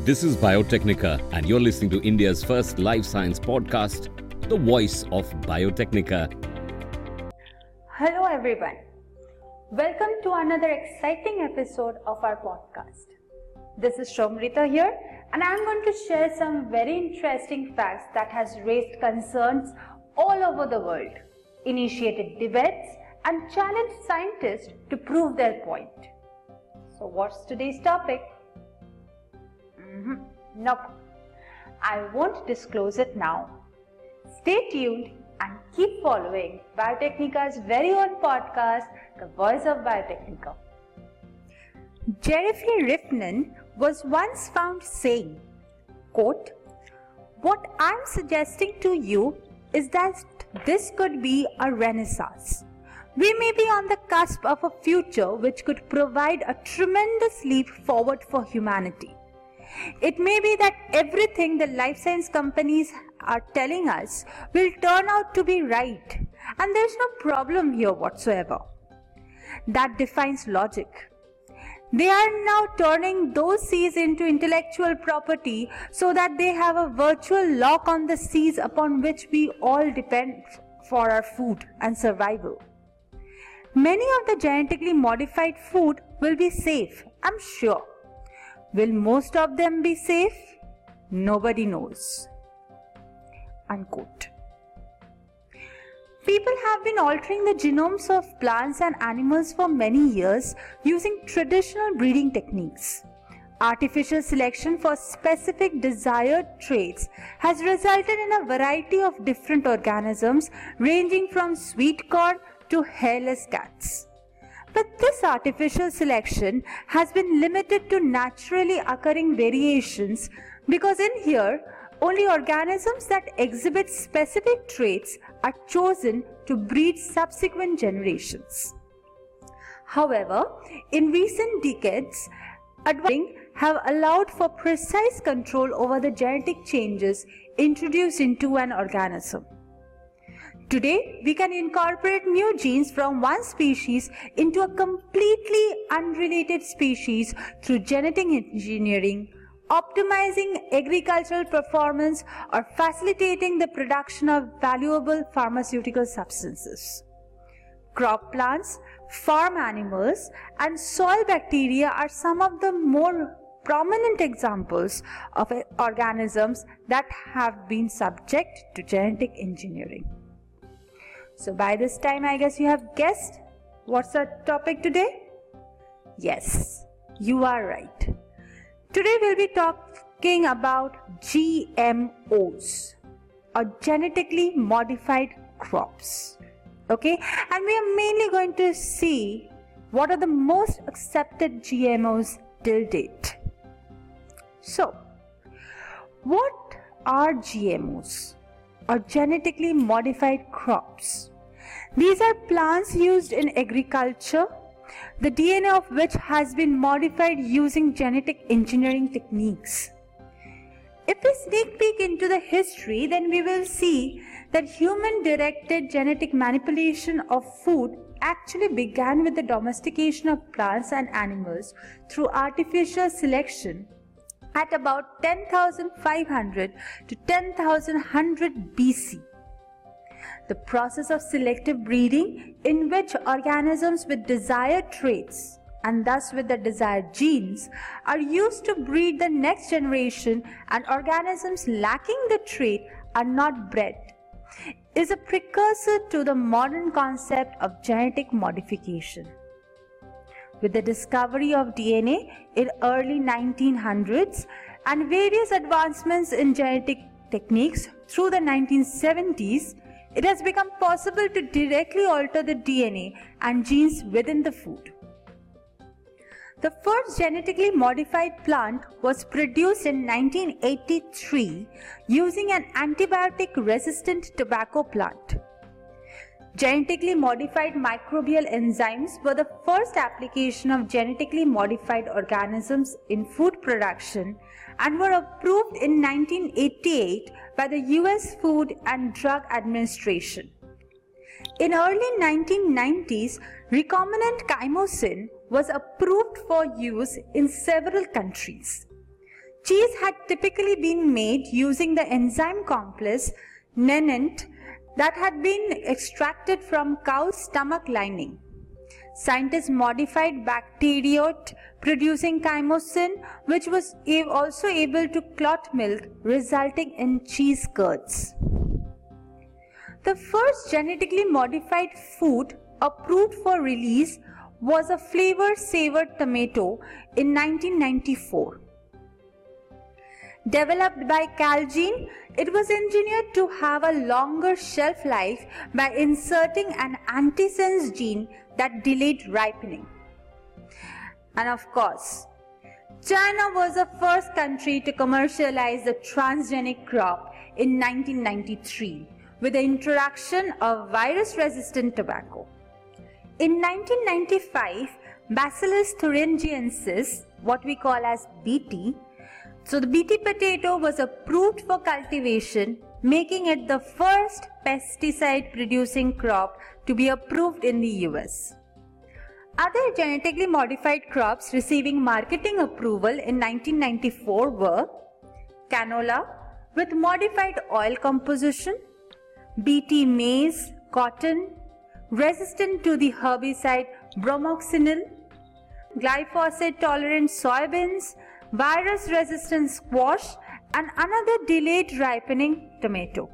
This is Biotechnica, and you're listening to India's first life science podcast, The Voice of Biotechnica. Hello everyone. Welcome to another exciting episode of our podcast. This is Shomrita here, and I'm going to share some very interesting facts that has raised concerns all over the world, initiated debates, and challenged scientists to prove their point. So what's today's topic? Nope. I won't disclose it now. Stay tuned and keep following Biotechnica's very own podcast, The Voice of Biotechnica. Jeremy Rifkin was once found saying, quote, "What I'm suggesting to you is that this could be a renaissance. We may be on the cusp of a future which could provide a tremendous leap forward for humanity. It may be that everything the life science companies are telling us will turn out to be right, and there's no problem here whatsoever. That defines logic. They are now turning those seas into intellectual property so that they have a virtual lock on the seas upon which we all depend for our food and survival. Many of the genetically modified food will be safe, I'm sure. Will most of them be safe? Nobody knows." Unquote. People have been altering the genomes of plants and animals for many years using traditional breeding techniques. Artificial selection for specific desired traits has resulted in a variety of different organisms ranging from sweet corn to hairless cats. But this artificial selection has been limited to naturally occurring variations because in here, only organisms that exhibit specific traits are chosen to breed subsequent generations. However, in recent decades, advancing have allowed for precise control over the genetic changes introduced into an organism. Today, we can incorporate new genes from one species into a completely unrelated species through genetic engineering, optimizing agricultural performance, or facilitating the production of valuable pharmaceutical substances. Crop plants, farm animals, and soil bacteria are some of the more prominent examples of organisms that have been subject to genetic engineering. So by this time, I guess you have guessed what's our topic today? Yes, you are right. Today we'll be talking about GMOs, or genetically modified crops. Okay, and we are mainly going to see what are the most accepted GMOs till date. So, what are GMOs? Or genetically modified crops. These are plants used in agriculture, the DNA of which has been modified using genetic engineering techniques. If we sneak peek into the history, then we will see that human-directed genetic manipulation of food actually began with the domestication of plants and animals through artificial selection at about 10,500 to 10,100 BC. The process of selective breeding, in which organisms with desired traits and thus with the desired genes are used to breed the next generation and organisms lacking the trait are not bred, is a precursor to the modern concept of genetic modification. With the discovery of DNA in early 1900s and various advancements in genetic techniques through the 1970s, it has become possible to directly alter the DNA and genes within the food. The first genetically modified plant was produced in 1983 using an antibiotic-resistant tobacco plant. Genetically modified microbial enzymes were the first application of genetically modified organisms in food production and were approved in 1988 by the US Food and Drug Administration. In early 1990s, recombinant chymosin was approved for use in several countries. cheese had typically been made using the enzyme complex nenant that had been extracted from cow's stomach lining. Scientists modified bacteriote producing chymosin, which was also able to clot milk, resulting in cheese curds. The first genetically modified food approved for release was a flavor-savored tomato in 1994. Developed by Calgene, it was engineered to have a longer shelf life by inserting an antisense gene that delayed ripening. And of course, China was the first country to commercialize the transgenic crop in 1993 with the introduction of virus-resistant tobacco. In 1995, Bacillus thuringiensis, what we call as BT, so the BT potato was approved for cultivation, making it the first pesticide-producing crop to be approved in the US. Other genetically modified crops receiving marketing approval in 1994 were canola with modified oil composition, BT maize, cotton, resistant to the herbicide bromoxynil, glyphosate-tolerant soybeans, virus-resistant squash, and another delayed ripening tomato.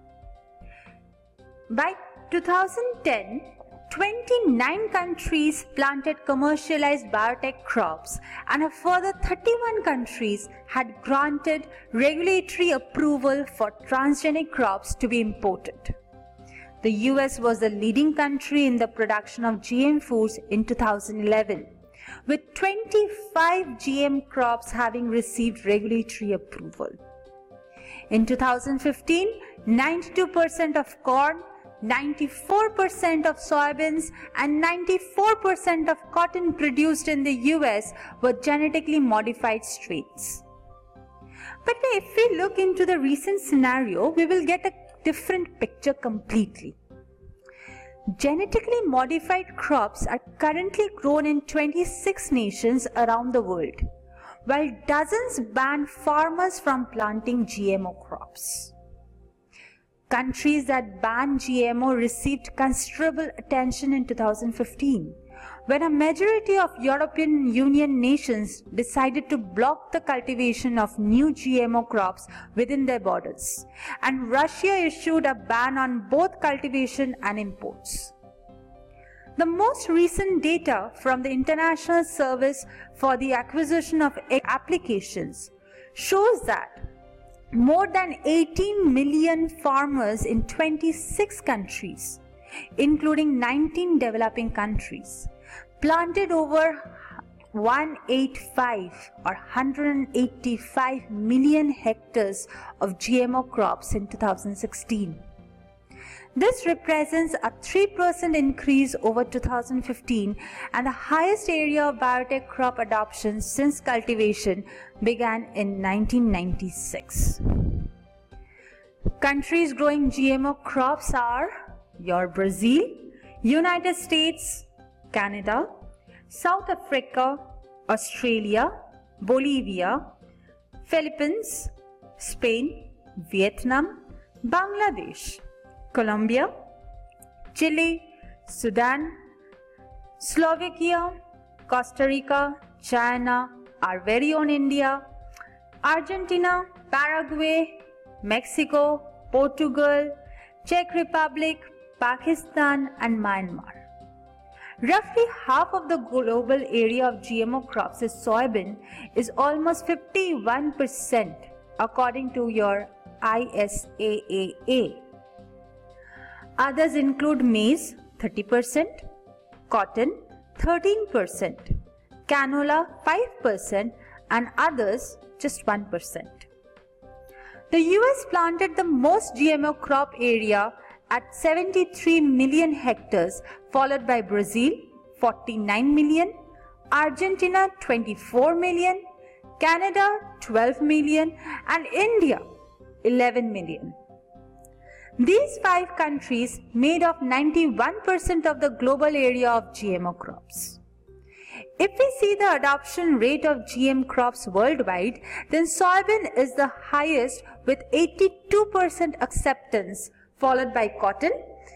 By 2010, 29 countries planted commercialized biotech crops, and a further 31 countries had granted regulatory approval for transgenic crops to be imported. The US was the leading country in the production of GM foods in 2011, with 25 GM crops having received regulatory approval. In 2015, 92% of corn, 94% of soybeans, and 94% of cotton produced in the US were genetically modified strains. But if we look into the recent scenario, we will get a different picture completely. Genetically modified crops are currently grown in 26 nations around the world, while dozens ban farmers from planting GMO crops. Countries that banned GMO received considerable attention in 2015, when a majority of European Union nations decided to block the cultivation of new GMO crops within their borders, and Russia issued a ban on both cultivation and imports. The most recent data from the International Service for the Acquisition of Applications shows that more than 18 million farmers in 26 countries, including 19 developing countries, planted over 185 million hectares of GMO crops in 2016. This represents a 3% increase over 2015 and the highest area of biotech crop adoption since cultivation began in 1996. Countries growing GMO crops are your Brazil, United States, Canada, South Africa, Australia, Bolivia, Philippines, Spain, Vietnam, Bangladesh, Colombia, Chile, Sudan, Slovakia, Costa Rica, China, our very own India, Argentina, Paraguay, Mexico, Portugal, Czech Republic, Pakistan, and Myanmar. Roughly half of the global area of GMO crops is soybean is almost 51% according to your ISAAA. Others include maize 30%, cotton 13%, canola 5%, and others just 1%. The US planted the most GMO crop area at 73 million hectares, followed by Brazil 49 million, Argentina 24 million, Canada 12 million, and India 11 million. These 5 countries made up 91% of the global area of GMO crops. If we see the adoption rate of GM crops worldwide, then soybean is the highest with 82% acceptance, followed by cotton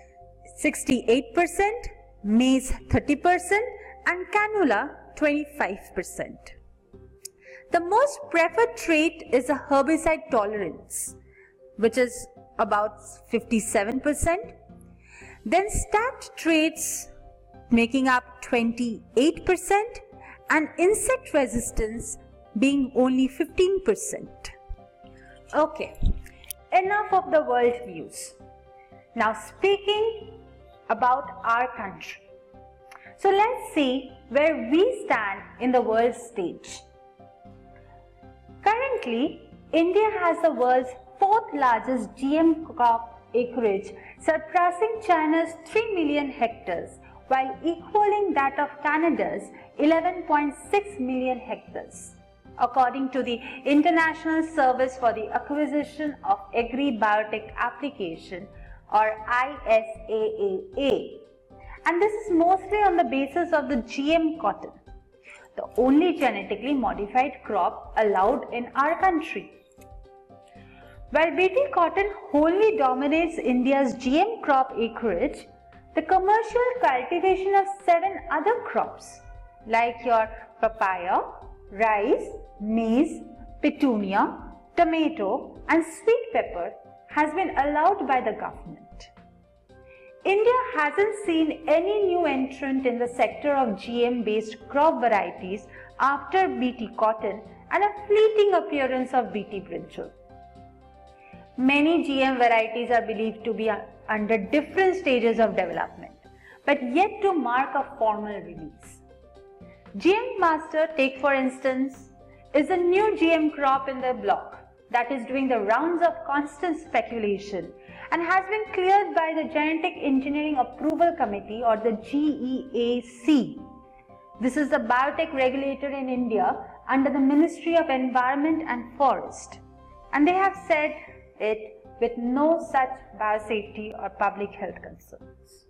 68%, maize 30% and canola 25%. The most preferred trait is a herbicide tolerance, which is about 57%. Then stacked traits making up 28% and insect resistance being only 15%. Okay, enough of the world views. Now speaking about our country. So let's see where we stand in the world stage. Currently, India has the world's fourth largest GM crop acreage, surpassing China's 3 million hectares, while equaling that of Canada's 11.6 million hectares, according to the International Service for the Acquisition of Agri-Biotech Application, or ISAAA. And this is mostly on the basis of the GM cotton, the only genetically modified crop allowed in our country. While BT cotton wholly dominates India's GM crop acreage, the commercial cultivation of 7 other crops like your papaya, rice, maize, petunia, tomato and sweet pepper has been allowed by the government. India hasn't seen any new entrant in the sector of GM-based crop varieties after BT cotton and a fleeting appearance of BT brinjal. Many GM varieties are believed to be under different stages of development, but yet to mark a formal release. GM Master, take for instance, is a new GM crop in the block that is doing the rounds of constant speculation and has been cleared by the Genetic Engineering Approval Committee, or the GEAC. This is the biotech regulator in India under the Ministry of Environment and Forest, and they have said it with no such biosafety or public health concerns.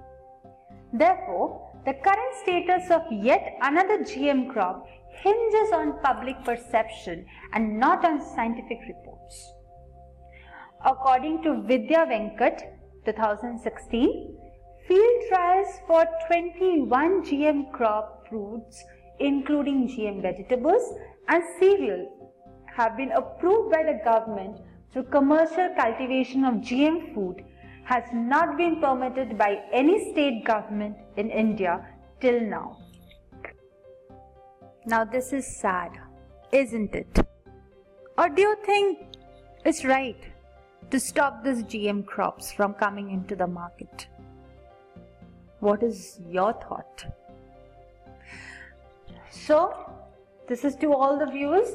Therefore, the current status of yet another GM crop hinges on public perception and not on scientific reports. According to Vidya Venkat, 2016, field trials for 21 GM crop fruits, including GM vegetables and cereals, have been approved by the government through commercial cultivation of GM food, has not been permitted by any state government in India till now. Now this is sad, isn't it? Or do you think it's right to stop these GM crops from coming into the market? What is your thought? So, this is to all the viewers.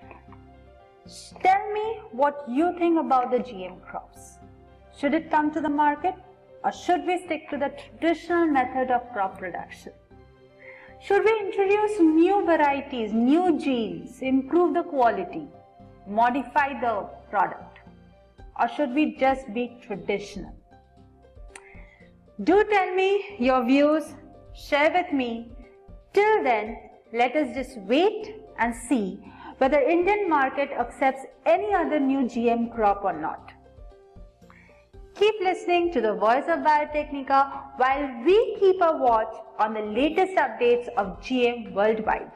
Tell me what you think about the GM crops. Should it come to the market, or should we stick to the traditional method of crop production? Should we introduce new varieties, new genes, improve the quality, modify the product, or should we just be traditional? Do tell me your views, share with me. Till then, let us just wait and see whether Indian market accepts any other new GM crop or not. Keep listening to the Voice of Biotecnika while we keep a watch on the latest updates of GM worldwide.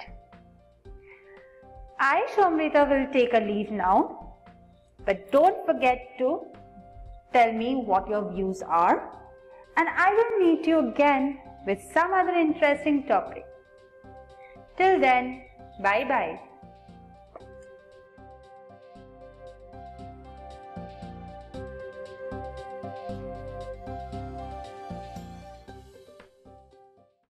I, Shomrita, will take a leave now, but don't forget to tell me what your views are, and I will meet you again with some other interesting topic. Till then, bye-bye.